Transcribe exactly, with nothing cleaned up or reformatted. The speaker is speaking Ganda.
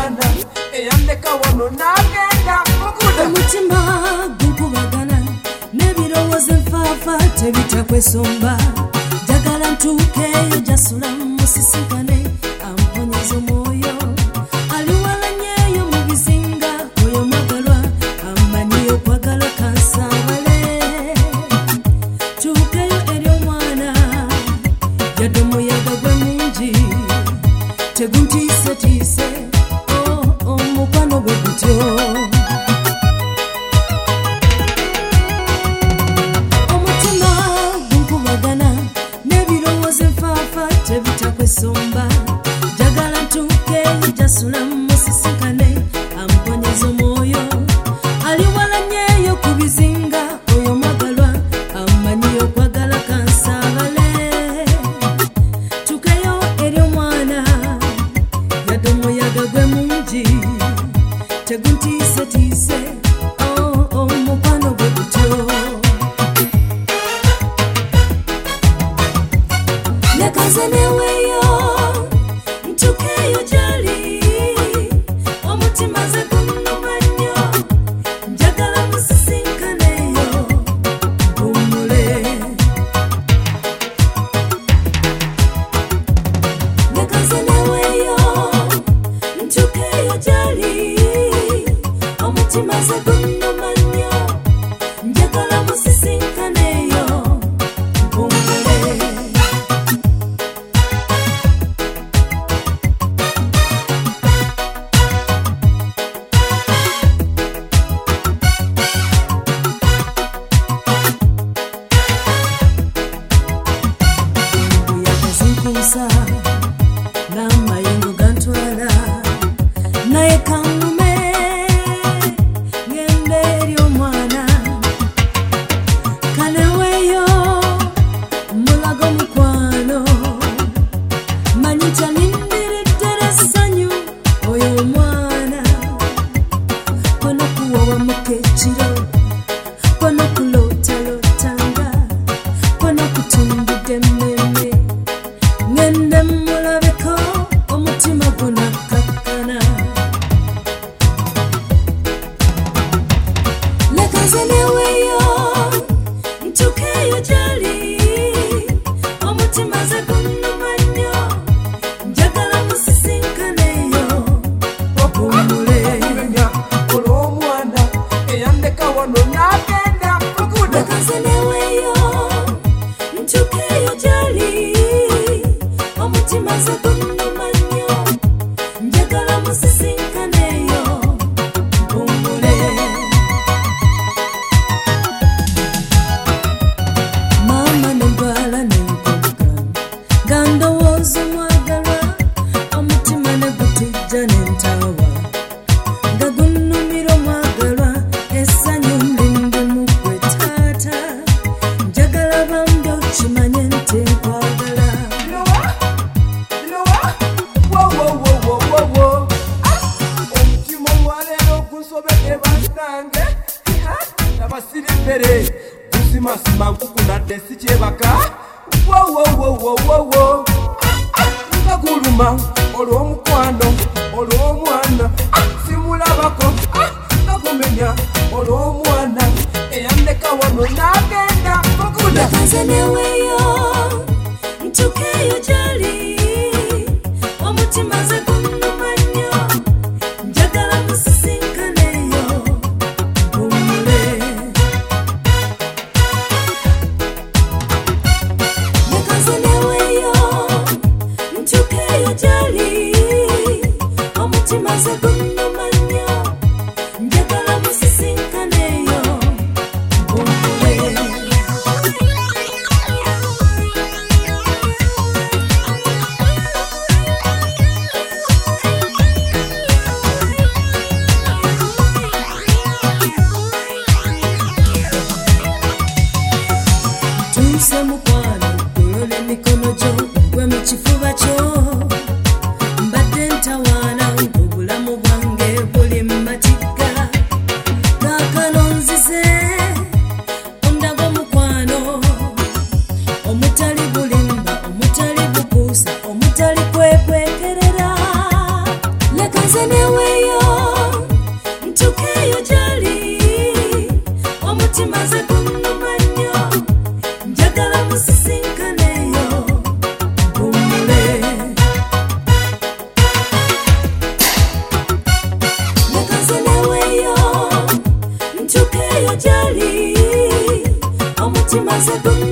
olw'omwana eyandeka wano n'agenda mukuda omutima gukubagana n'ebirowoozo enfaafa tebitakwesomba njagala ntuukeeyo jasula musisinkane amponyeza omwoyo aliwalanyeeyo mu bizinga oyo mwagalwa amanyi okwagala kansawale tuukeyo eri omwana yadde omuyaga gwe mungi teguntiisetiise omukwano gwe gutyo omutima gunkubagana n'ebirowoozo enfaafa tebitakwesomba njagala ntuukeeyo jasula musisinkane amponyeza omwoyo aliwalanyeeyo ku bizinga oyo mwagalwa amanyi okwagala kansabale tuukeyo eri omwana yadde omuyaga gwe mungi teguntiisetiise omukwano gwe gutyo nekaze neweeyo ntuukeyo gyali omutima ze gunnuma nnyo njagala musisinkaneyo mpumule nekaze neweeyo ntuukeyo gyali omutima ze gunnuma nnyo njagala musisinkaneyo mpumule buyaga n'amayengo gantwala naye kangume ngende eri omwana kaneweeyo mulago mukwano manyi kyanindireddera essanyu oyo omwana kono kuwowa mukekiro kono kulootalotanga kono kutundudde mmemme ngende mulabeko omutima gunakakkana lekaze neweeyo ntuukeyo gyali omutima ze gunnuma nnyo njagala musisinkaneyo opumule olw'omwana eyandeka wano n'agenda mukuda lekaze neweeyo ntuukeyo gyali omutima ze gunnuma nnyo njagala musisinkaneyo mpumule maama nendwala nenkoga nga ndowooza omwagalwa omutima ne gutijja nentawa nga gunnumira omwagalwa essanyu lindi mu ggwe taata njagala bambi okimanye nti nkwagala omutima omwaleero ogunsobedde bantange nabasirimbere gusimasima nkukunadde si kyebaka wowowowowowo nga guluma olw'omukwano olw'omwana simulabako nga gumenya olw'omwana eyandeka wano n'agenda mukuda lekaze neweeyo ntuukeyo gyali omutima ze gunnuma nnyo njagala musisinkaneyo mpumule lekaze neweeyo ntuukeyo gyali omutima ze gunnuma nnyo njagala musisinkaneyo mpumule tuuse mukwano golole emikono gyo gwe mu kifuba kyo mbadde ntawaana obulamu bwange neweyo ntukeyo jali omutima ze gunnuma nnyo njagala musisinkaneyo gummule nekaze neweyo ntukeyo jali omutima ze gunnuma